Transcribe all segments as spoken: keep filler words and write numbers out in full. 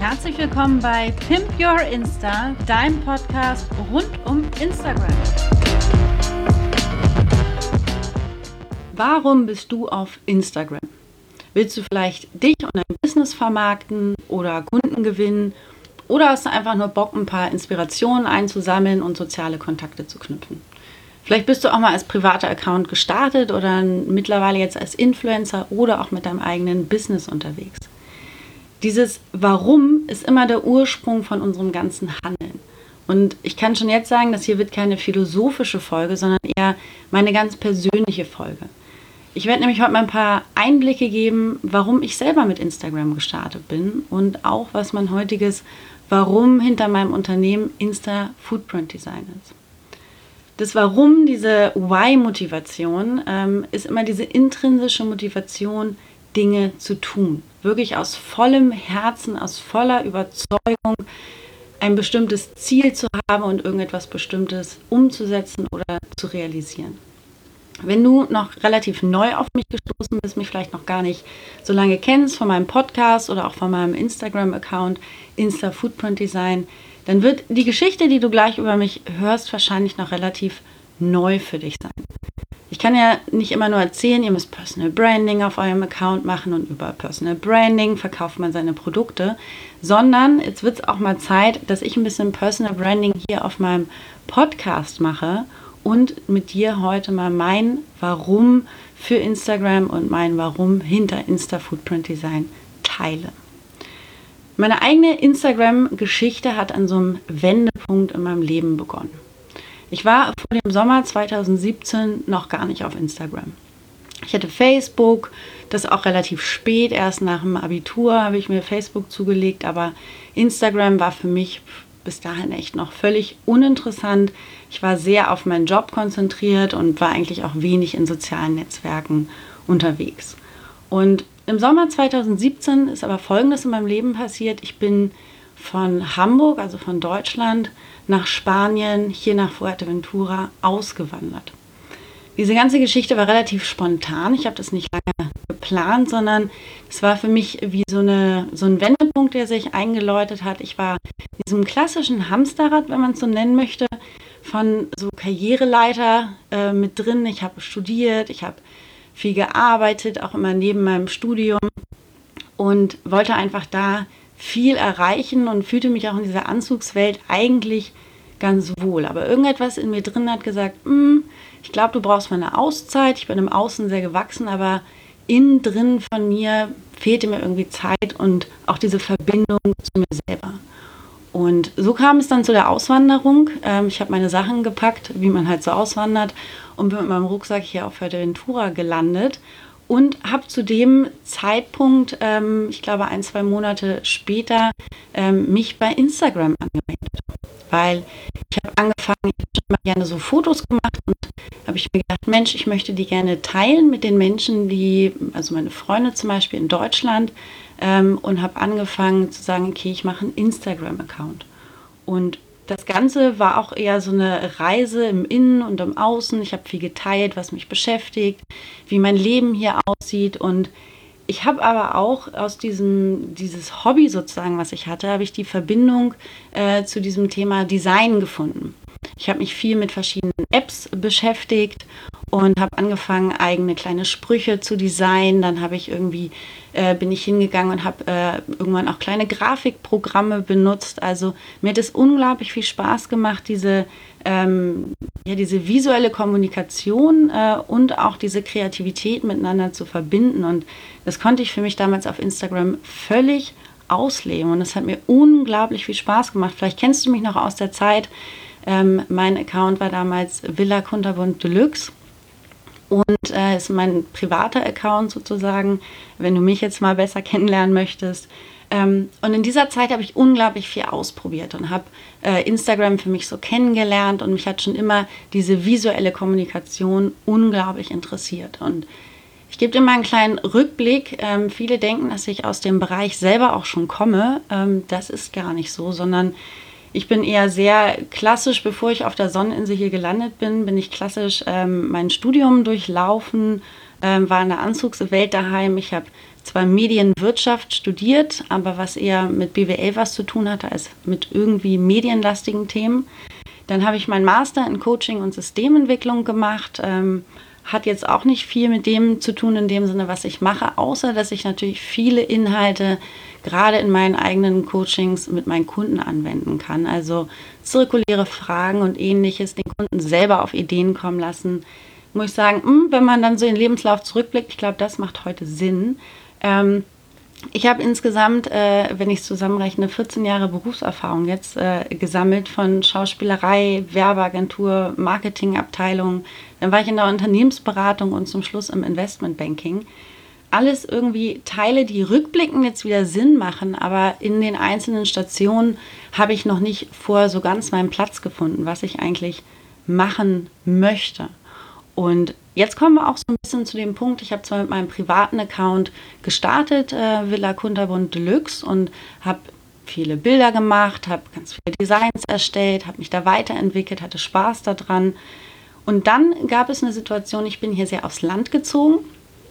Herzlich willkommen bei Pimp Your Insta, deinem Podcast rund um Instagram. Warum bist du auf Instagram? Willst du vielleicht dich und dein Business vermarkten oder Kunden gewinnen? Oder hast du einfach nur Bock, ein paar Inspirationen einzusammeln und soziale Kontakte zu knüpfen? Vielleicht bist du auch mal als privater Account gestartet oder mittlerweile jetzt als Influencer oder auch mit deinem eigenen Business unterwegs. Dieses Warum ist immer der Ursprung von unserem ganzen Handeln. Und ich kann schon jetzt sagen, das hier wird keine philosophische Folge, sondern eher meine ganz persönliche Folge. Ich werde nämlich heute mal ein paar Einblicke geben, warum ich selber mit Instagram gestartet bin und auch was mein heutiges Warum hinter meinem Unternehmen Insta Footprint Design ist. Das Warum, diese Why-Motivation, ähm, ist immer diese intrinsische Motivation, Dinge zu tun. Wirklich aus vollem Herzen, aus voller Überzeugung, ein bestimmtes Ziel zu haben und irgendetwas Bestimmtes umzusetzen oder zu realisieren. Wenn du noch relativ neu auf mich gestoßen bist, mich vielleicht noch gar nicht so lange kennst von meinem Podcast oder auch von meinem Instagram-Account Insta Footprint Design, dann wird die Geschichte, die du gleich über mich hörst, wahrscheinlich noch relativ neu für dich sein. Ich kann ja nicht immer nur erzählen, ihr müsst Personal Branding auf eurem Account machen und über Personal Branding verkauft man seine Produkte, sondern jetzt wird es auch mal Zeit, dass ich ein bisschen Personal Branding hier auf meinem Podcast mache und mit dir heute mal mein Warum für Instagram und mein Warum hinter Insta Footprint Design teile. Meine eigene Instagram-Geschichte hat an so einem Wendepunkt in meinem Leben begonnen. Ich war vor dem Sommer zweitausendsiebzehn noch gar nicht auf Instagram. Ich hatte Facebook, das auch relativ spät, erst nach dem Abitur habe ich mir Facebook zugelegt, aber Instagram war für mich bis dahin echt noch völlig uninteressant. Ich war sehr auf meinen Job konzentriert und war eigentlich auch wenig in sozialen Netzwerken unterwegs. Und im Sommer zweitausendsiebzehn ist aber Folgendes in meinem Leben passiert. Ich bin von Hamburg, also von Deutschland, nach Spanien, hier nach Fuerteventura ausgewandert. Diese ganze Geschichte war relativ spontan. Ich habe das nicht lange geplant, sondern es war für mich wie so, eine, so ein Wendepunkt, der sich eingeläutet hat. Ich war in diesem klassischen Hamsterrad, wenn man es so nennen möchte, von so Karriereleiter äh, mit drin. Ich habe studiert, ich habe viel gearbeitet, auch immer neben meinem Studium und wollte einfach da viel erreichen und fühlte mich auch in dieser Anzugswelt eigentlich ganz wohl. Aber irgendetwas in mir drin hat gesagt, ich glaube, du brauchst mal eine Auszeit. Ich bin im Außen sehr gewachsen, aber innen drin von mir fehlte mir irgendwie Zeit und auch diese Verbindung zu mir selber. Und so kam es dann zu der Auswanderung. Ich habe meine Sachen gepackt, wie man halt so auswandert, und bin mit meinem Rucksack hier auf Fuerteventura gelandet. Und habe zu dem Zeitpunkt, ähm, ich glaube ein, zwei Monate später, ähm, mich bei Instagram angemeldet. Weil ich habe angefangen, ich habe schon mal gerne so Fotos gemacht und habe ich mir gedacht, Mensch, ich möchte die gerne teilen mit den Menschen, die, also meine Freunde zum Beispiel in Deutschland, ähm, und habe angefangen zu sagen, okay, ich mache einen Instagram-Account. Und das Ganze war auch eher so eine Reise im Innen und im Außen. Ich habe viel geteilt, was mich beschäftigt, wie mein Leben hier aussieht. Und ich habe aber auch aus diesem dieses Hobby sozusagen, was ich hatte, habe ich die Verbindung äh, zu diesem Thema Design gefunden. Ich habe mich viel mit verschiedenen Apps beschäftigt und habe angefangen, eigene kleine Sprüche zu designen. Dann habe ich irgendwie, äh, bin ich hingegangen und habe äh, irgendwann auch kleine Grafikprogramme benutzt. Also mir hat es unglaublich viel Spaß gemacht, diese, ähm, ja, diese visuelle Kommunikation äh, und auch diese Kreativität miteinander zu verbinden. Und das konnte ich für mich damals auf Instagram völlig ausleben. Und es hat mir unglaublich viel Spaß gemacht. Vielleicht kennst du mich noch aus der Zeit. Ähm, mein Account war damals Villa Kunterbunt Deluxe und äh, ist mein privater Account sozusagen, wenn du mich jetzt mal besser kennenlernen möchtest. Ähm, und in dieser Zeit habe ich unglaublich viel ausprobiert und habe äh, Instagram für mich so kennengelernt und mich hat schon immer diese visuelle Kommunikation unglaublich interessiert. Und ich gebe dir mal einen kleinen Rückblick. Ähm, viele denken, dass ich aus dem Bereich selber auch schon komme. Ähm, das ist gar nicht so, sondern ich bin eher sehr klassisch, bevor ich auf der Sonneninsel hier gelandet bin, bin ich klassisch ähm, mein Studium durchlaufen, ähm, war in der Anzugswelt daheim. Ich habe zwar Medienwirtschaft studiert, aber was eher mit B W L was zu tun hatte, als mit irgendwie medienlastigen Themen. Dann habe ich meinen Master in Coaching und Systementwicklung gemacht. Ähm, hat jetzt auch nicht viel mit dem zu tun in dem Sinne, was ich mache, außer dass ich natürlich viele Inhalte gerade in meinen eigenen Coachings mit meinen Kunden anwenden kann. Also zirkuläre Fragen und Ähnliches, den Kunden selber auf Ideen kommen lassen. Muss ich sagen, mh, wenn man dann so in den Lebenslauf zurückblickt, ich glaube, das macht heute Sinn. Ähm, Ich habe insgesamt, äh, wenn ich es zusammenrechne, vierzehn Jahre Berufserfahrung jetzt äh, gesammelt von Schauspielerei, Werbeagentur, Marketingabteilung. Dann war ich in der Unternehmensberatung und zum Schluss im Investmentbanking. Alles irgendwie Teile, die rückblickend jetzt wieder Sinn machen, aber in den einzelnen Stationen habe ich noch nicht vorher so ganz meinen Platz gefunden, was ich eigentlich machen möchte. Und jetzt kommen wir auch so ein bisschen zu dem Punkt, ich habe zwar mit meinem privaten Account gestartet, äh, Villa Kunterbund Deluxe, und habe viele Bilder gemacht, habe ganz viele Designs erstellt, habe mich da weiterentwickelt, hatte Spaß daran. Und dann gab es eine Situation, ich bin hier sehr aufs Land gezogen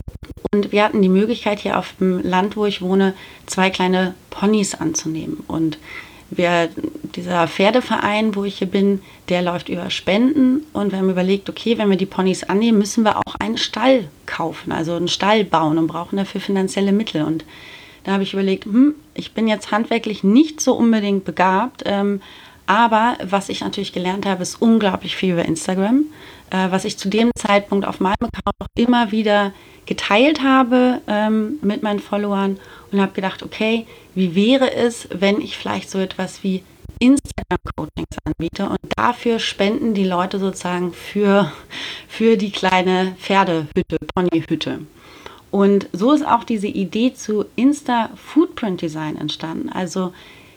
und wir hatten die Möglichkeit, hier auf dem Land, wo ich wohne, zwei kleine Ponys anzunehmen. Und wir, dieser Pferdeverein, wo ich hier bin, der läuft über Spenden, und wir haben überlegt, okay, wenn wir die Ponys annehmen, müssen wir auch einen Stall kaufen, also einen Stall bauen, und brauchen dafür finanzielle Mittel. Und da habe ich überlegt, hm, ich bin jetzt handwerklich nicht so unbedingt begabt, ähm, aber was ich natürlich gelernt habe, ist unglaublich viel über Instagram, äh, was ich zu dem Zeitpunkt auf meinem Account auch immer wieder geteilt habe ähm, mit meinen Followern, und habe gedacht, okay, wie wäre es, wenn ich vielleicht so etwas wie Instagram-Coachings anbiete, und dafür spenden die Leute sozusagen für, für die kleine Pferdehütte, Ponyhütte. Und so ist auch diese Idee zu Insta Footprint Design entstanden. Also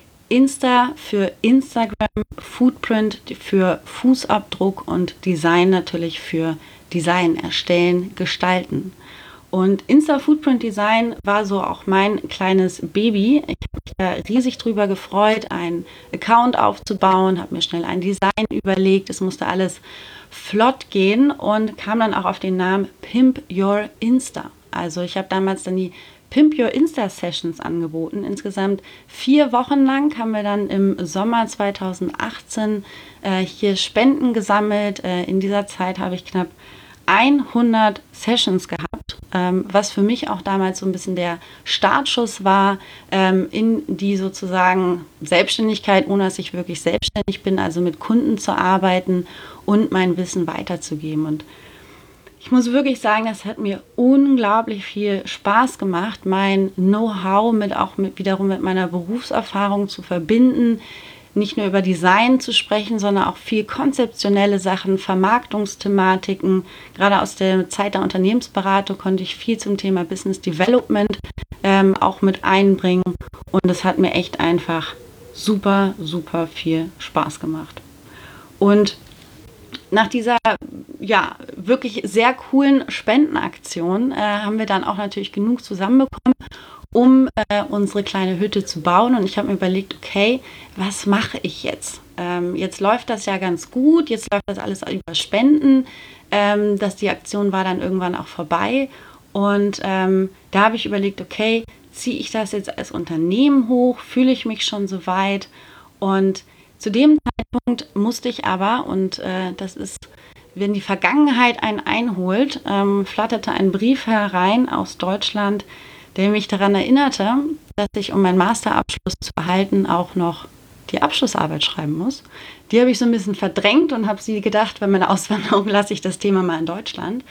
Insta für Instagram, Footprint für Fußabdruck und Design natürlich für Design erstellen, gestalten. Und Insta Footprint Design war so auch mein kleines Baby. Ich habe mich da riesig drüber gefreut, einen Account aufzubauen, habe mir schnell ein Design überlegt. Es musste alles flott gehen und kam dann auch auf den Namen Pimp Your Insta. Also ich habe damals dann die Pimp Your Insta Sessions angeboten. Insgesamt vier Wochen lang haben wir dann im Sommer zweitausendachtzehn äh, hier Spenden gesammelt. Äh, in dieser Zeit habe ich knapp hundert Sessions gehabt, ähm, was für mich auch damals so ein bisschen der Startschuss war ähm, in die sozusagen Selbstständigkeit, ohne dass ich wirklich selbstständig bin, also mit Kunden zu arbeiten und mein Wissen weiterzugeben. Und ich muss wirklich sagen, das hat mir unglaublich viel Spaß gemacht, mein Know-how mit auch mit, wiederum mit meiner Berufserfahrung zu verbinden, nicht nur über Design zu sprechen, sondern auch viel konzeptionelle Sachen, Vermarktungsthematiken. Gerade aus der Zeit der Unternehmensberatung konnte ich viel zum Thema Business Development ähm, auch mit einbringen. Und es hat mir echt einfach super, super viel Spaß gemacht. Und nach dieser ja wirklich sehr coolen Spendenaktion äh, haben wir dann auch natürlich genug zusammenbekommen, um äh, unsere kleine Hütte zu bauen. Und ich habe mir überlegt, okay, was mache ich jetzt? Ähm, jetzt läuft das ja ganz gut, jetzt läuft das alles über Spenden. Ähm, dass die Aktion war dann irgendwann auch vorbei. Und ähm, da habe ich überlegt, okay, ziehe ich das jetzt als Unternehmen hoch? Fühle ich mich schon so weit? Und zu dem Zeitpunkt musste ich aber, und äh, das ist, wenn die Vergangenheit einen einholt, ähm, flatterte ein Brief herein aus Deutschland, der mich daran erinnerte, dass ich, um meinen Masterabschluss zu erhalten, auch noch die Abschlussarbeit schreiben muss. Die habe ich so ein bisschen verdrängt und habe sie gedacht, bei meiner Auswanderung lasse ich das Thema mal in Deutschland.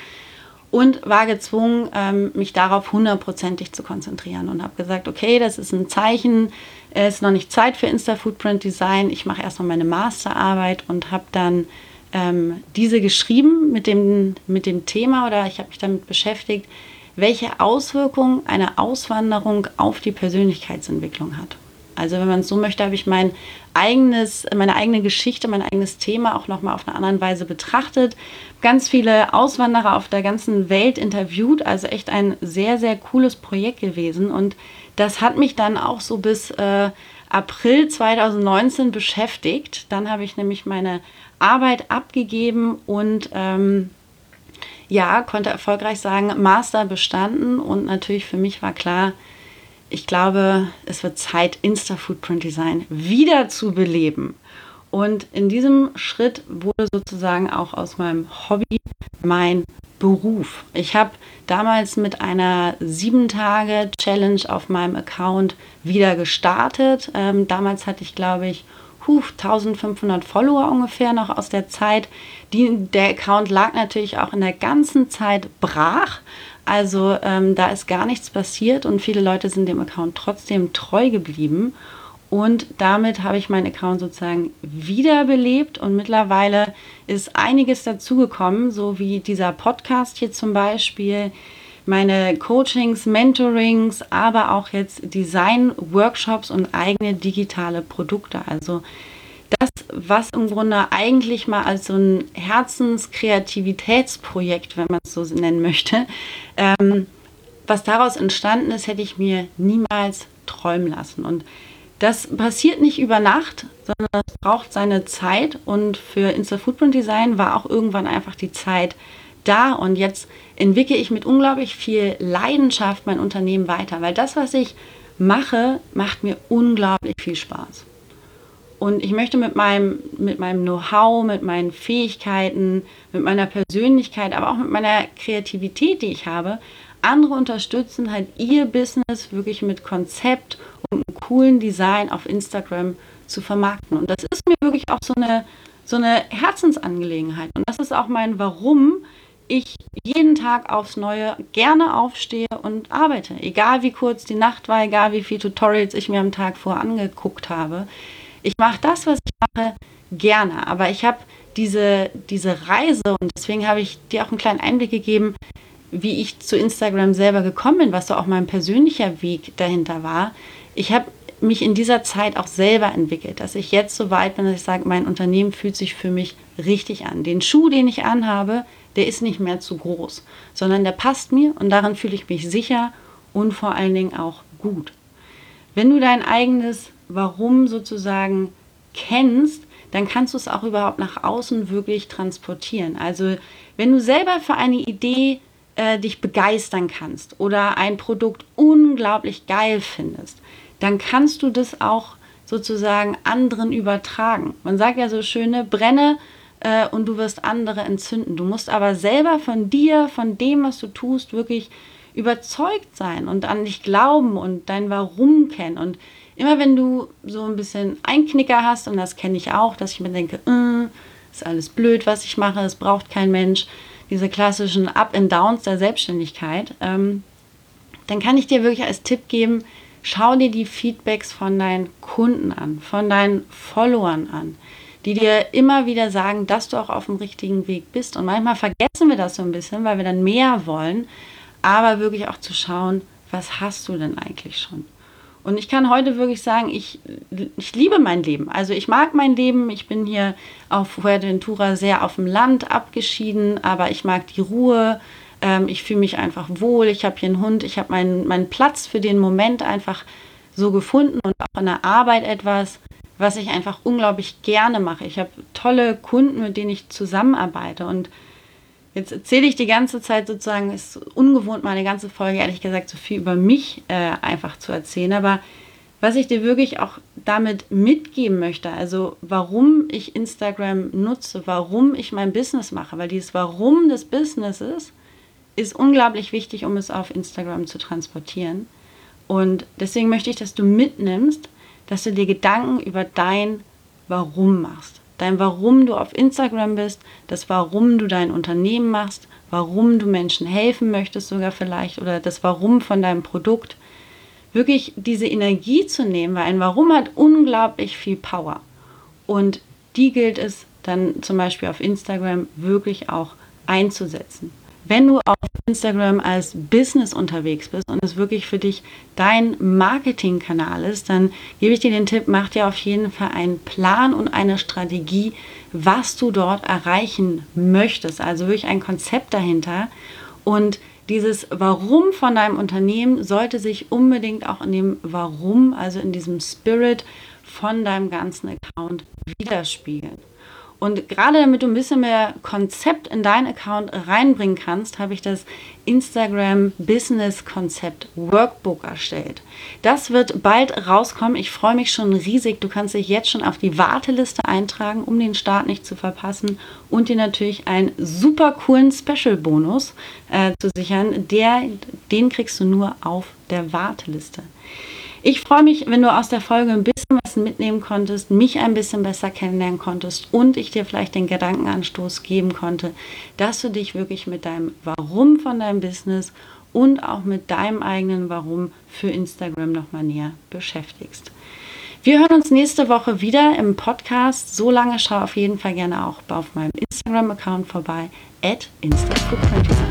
Und war gezwungen, mich darauf hundertprozentig zu konzentrieren, und habe gesagt, okay, das ist ein Zeichen, es ist noch nicht Zeit für Insta Footprint Design, ich mache erstmal meine Masterarbeit, und habe dann ähm, diese geschrieben mit dem, mit dem Thema, oder ich habe mich damit beschäftigt, welche Auswirkungen eine Auswanderung auf die Persönlichkeitsentwicklung hat. Also wenn man es so möchte, habe ich mein eigenes, meine eigene Geschichte, mein eigenes Thema auch nochmal auf eine andere Weise betrachtet. Ganz viele Auswanderer auf der ganzen Welt interviewt, also echt ein sehr, sehr cooles Projekt gewesen. Und das hat mich dann auch so bis äh, April zweitausendneunzehn beschäftigt. Dann habe ich nämlich meine Arbeit abgegeben und ähm, ja, konnte erfolgreich sagen, Master bestanden und natürlich für mich war klar, ich glaube, es wird Zeit, Insta-Footprint Design wieder zu beleben. Und in diesem Schritt wurde sozusagen auch aus meinem Hobby mein Beruf. Ich habe damals mit einer sieben Tage Challenge auf meinem Account wieder gestartet. Ähm, damals hatte ich, glaube ich, huf, eintausendfünfhundert Follower ungefähr noch aus der Zeit. Die, der Account lag natürlich auch in der ganzen Zeit brach. Also ähm, da ist gar nichts passiert und viele Leute sind dem Account trotzdem treu geblieben. Und damit habe ich meinen Account sozusagen wiederbelebt und mittlerweile ist einiges dazugekommen, so wie dieser Podcast hier zum Beispiel, meine Coachings, Mentorings, aber auch jetzt Design-Workshops und eigene digitale Produkte. Also das, was im Grunde eigentlich mal als so ein Herzenskreativitätsprojekt, wenn man es so nennen möchte, ähm, was daraus entstanden ist, hätte ich mir niemals träumen lassen. Und das passiert nicht über Nacht, sondern das braucht seine Zeit. Und für Insta-Footprint Design war auch irgendwann einfach die Zeit da. Und jetzt entwickle ich mit unglaublich viel Leidenschaft mein Unternehmen weiter, weil das, was ich mache, macht mir unglaublich viel Spaß. Und ich möchte mit meinem, mit meinem Know-how, mit meinen Fähigkeiten, mit meiner Persönlichkeit, aber auch mit meiner Kreativität, die ich habe, andere unterstützen, halt ihr Business wirklich mit Konzept und einem coolen Design auf Instagram zu vermarkten. Und das ist mir wirklich auch so eine, so eine Herzensangelegenheit. Und das ist auch mein Warum ich jeden Tag aufs Neue gerne aufstehe und arbeite. Egal wie kurz die Nacht war, egal wie viele Tutorials ich mir am Tag vorher angeguckt habe. Ich mache das, was ich mache, gerne. Aber ich habe diese, diese Reise und deswegen habe ich dir auch einen kleinen Einblick gegeben, wie ich zu Instagram selber gekommen bin, was so auch mein persönlicher Weg dahinter war. Ich habe mich in dieser Zeit auch selber entwickelt, dass ich jetzt so weit bin, dass ich sage, mein Unternehmen fühlt sich für mich richtig an. Den Schuh, den ich anhabe, der ist nicht mehr zu groß, sondern der passt mir und darin fühle ich mich sicher und vor allen Dingen auch gut. Wenn du dein eigenes Warum sozusagen kennst, dann kannst du es auch überhaupt nach außen wirklich transportieren. Also wenn du selber für eine Idee äh, dich begeistern kannst oder ein Produkt unglaublich geil findest, dann kannst du das auch sozusagen anderen übertragen. Man sagt ja so schön, ne, brenne äh, und du wirst andere entzünden. Du musst aber selber von dir, von dem, was du tust, wirklich überzeugt sein und an dich glauben und dein Warum kennen. Und immer wenn du so ein bisschen Einknicker hast, und das kenne ich auch, dass ich mir denke, äh, ist alles blöd, was ich mache, es braucht kein Mensch, diese klassischen Up and Downs der Selbstständigkeit, ähm, dann kann ich dir wirklich als Tipp geben, schau dir die Feedbacks von deinen Kunden an, von deinen Followern an, die dir immer wieder sagen, dass du auch auf dem richtigen Weg bist. Und manchmal vergessen wir das so ein bisschen, weil wir dann mehr wollen, aber wirklich auch zu schauen, was hast du denn eigentlich schon? Und ich kann heute wirklich sagen, ich, ich liebe mein Leben. Also ich mag mein Leben. Ich bin hier auf Fuerteventura sehr auf dem Land abgeschieden, aber ich mag die Ruhe. Ähm, ich fühle mich einfach wohl. Ich habe hier einen Hund. Ich habe meinen, meinen Platz für den Moment einfach so gefunden und auch in der Arbeit etwas, was ich einfach unglaublich gerne mache. Ich habe tolle Kunden, mit denen ich zusammenarbeite und jetzt erzähle ich die ganze Zeit sozusagen, ist ungewohnt, meine ganze Folge, ehrlich gesagt, so viel über mich äh, einfach zu erzählen. Aber was ich dir wirklich auch damit mitgeben möchte, also warum ich Instagram nutze, warum ich mein Business mache, weil dieses Warum des Businesses ist unglaublich wichtig, um es auf Instagram zu transportieren. Und deswegen möchte ich, dass du mitnimmst, dass du dir Gedanken über dein Warum machst. Dein Warum du auf Instagram bist, das Warum du dein Unternehmen machst, warum du Menschen helfen möchtest sogar vielleicht oder das Warum von deinem Produkt. Wirklich diese Energie zu nehmen, weil ein Warum hat unglaublich viel Power. Und die gilt es dann zum Beispiel auf Instagram wirklich auch einzusetzen. Wenn du auf Instagram als Business unterwegs bist und es wirklich für dich dein Marketingkanal ist, dann gebe ich dir den Tipp, mach dir auf jeden Fall einen Plan und eine Strategie, was du dort erreichen möchtest. Also wirklich ein Konzept dahinter. Und dieses Warum von deinem Unternehmen sollte sich unbedingt auch in dem Warum, also in diesem Spirit von deinem ganzen Account widerspiegeln. Und gerade damit du ein bisschen mehr Konzept in deinen Account reinbringen kannst, habe ich das Instagram Business Konzept Workbook erstellt. Das wird bald rauskommen. Ich freue mich schon riesig. Du kannst dich jetzt schon auf die Warteliste eintragen, um den Start nicht zu verpassen und dir natürlich einen super coolen Special-Bonus äh, zu sichern. Der, den kriegst du nur auf der Warteliste. Ich freue mich, wenn du aus der Folge ein bisschen was mitnehmen konntest, mich ein bisschen besser kennenlernen konntest und ich dir vielleicht den Gedankenanstoß geben konnte, dass du dich wirklich mit deinem Warum von deinem Business und auch mit deinem eigenen Warum für Instagram nochmal näher beschäftigst. Wir hören uns nächste Woche wieder im Podcast. So lange schau auf jeden Fall gerne auch auf meinem Instagram-Account vorbei, at instafootprint.